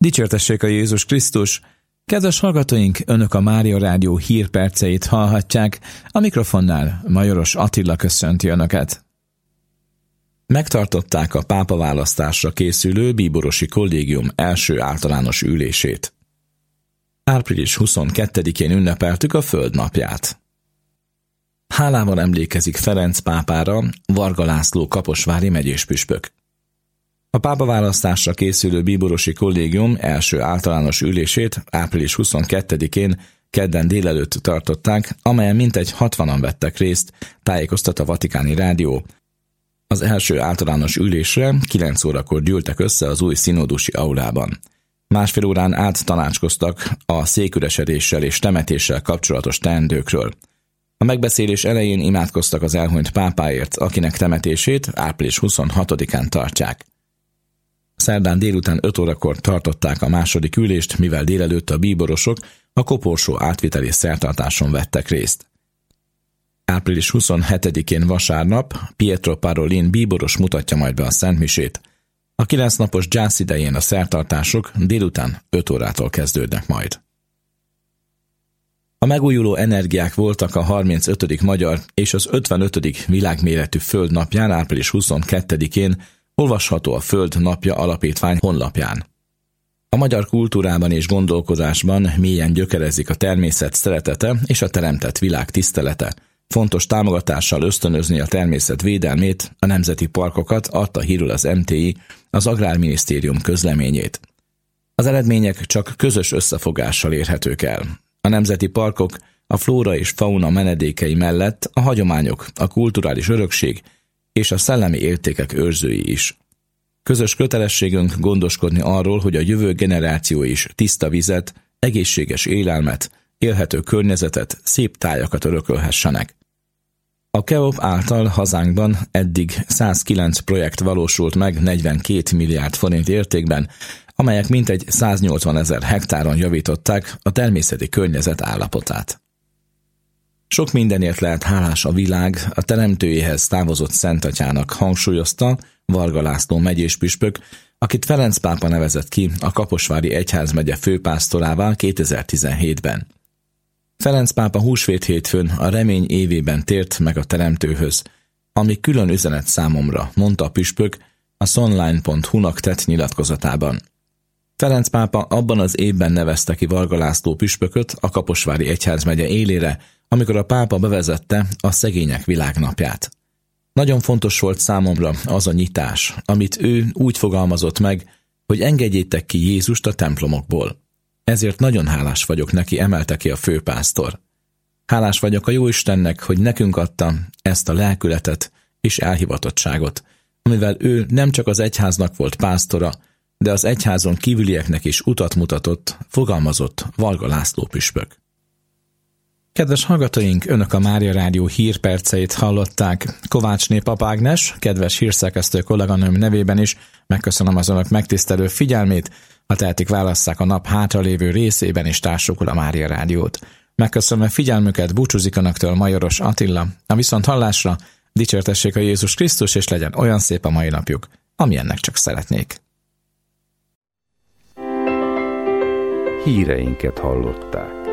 Dicsértessék a Jézus Krisztus! Kedves hallgatóink, Önök a Mária Rádió hírperceit hallhatják, a mikrofonnál Majoros Attila köszönti Önöket. Megtartották a pápaválasztásra készülő bíborosi kollégium első általános ülését. Április 22-én ünnepeltük a Föld napját. Hálával emlékezik Ferenc pápára Varga László kaposvári megyéspüspök. A pápaválasztásra készülő bíborosi kollégium első általános ülését április 22-én kedden délelőtt tartották, amelyen mintegy 60-an vettek részt, tájékoztat a Vatikáni Rádió. Az első általános ülésre 9 órakor gyűltek össze az új szinodusi aulában. Másfél órán át tanácskoztak a széküresedéssel és temetéssel kapcsolatos teendőkről. A megbeszélés elején imádkoztak az elhunyt pápáért, akinek temetését április 26-án tartják. Szerdán délután 5 órakor tartották a második ülést, mivel délelőtt a bíborosok a koporsó átviteli szertartáson vettek részt. Április 27-én vasárnap Pietro Parolin bíboros mutatja majd be a szentmisét. A 9 napos gyász idején a szertartások délután 5 órától kezdődnek majd. A megújuló energiák voltak a 35. magyar és az 55. világméretű Föld napján április 22-én, olvasható a Föld napja alapítvány honlapján. A magyar kultúrában és gondolkodásban mélyen gyökerezik a természet szeretete és a teremtett világ tisztelete. Fontos támogatással ösztönözni a természet védelmét, a nemzeti parkokat adta hírül az MTI, az Agrárminisztérium közleményét. Az eredmények csak közös összefogással érhetők el. A nemzeti parkok a flóra és fauna menedékei mellett a hagyományok, a kulturális örökség és a szellemi értékek őrzői is. Közös kötelességünk gondoskodni arról, hogy a jövő generáció is tiszta vizet, egészséges élelmet, élhető környezetet, szép tájakat örökölhessenek. A KEOP által hazánkban eddig 109 projekt valósult meg 42 milliárd forint értékben, amelyek mintegy 180 000 hektáron javították a természeti környezet állapotát. Sok mindenért lehet hálás a világ a teremtőjéhez távozott Szentatyának, hangsúlyozta Varga László megyéspüspök, akit Ferenc pápa nevezett ki a Kaposvári egyházmegye főpásztorává 2017-ben. Ferenc pápa húsvét hétfőn a remény évében tért meg a teremtőhöz, ami külön üzenet számomra, mondta a püspök a sonline.hu-nak tett nyilatkozatában. Ferenc pápa abban az évben nevezte ki Varga László püspököt a Kaposvári egyházmegye élére, amikor a pápa bevezette a Szegények Világnapját. Nagyon fontos volt számomra az a nyitás, amit ő úgy fogalmazott meg, hogy engedjétek ki Jézust a templomokból. Ezért nagyon hálás vagyok neki, emelte ki a főpásztor. Hálás vagyok a Jóistennek, hogy nekünk adta ezt a lelkületet és elhivatottságot, amivel ő nem csak az egyháznak volt pásztora, de az egyházon kívülieknek is utat mutatott, fogalmazott Varga László püspök. Kedves hallgatóink, Önök a Mária Rádió hírperceit hallották. Kovácsné Pap Ágnes, kedves hírszerkesztő kolléganőm nevében is megköszönöm az Önök megtisztelő figyelmét, ha tehetik, válasszák a nap hátralévő részében is társukul a Mária Rádiót. Megköszönöm a figyelmüket, búcsúzik Önöktől Majoros Attila. A viszonthallásra, dicsértessék a Jézus Krisztus, és legyen olyan szép a mai napjuk, amilyennek csak szeretnék. Híreinket hallották.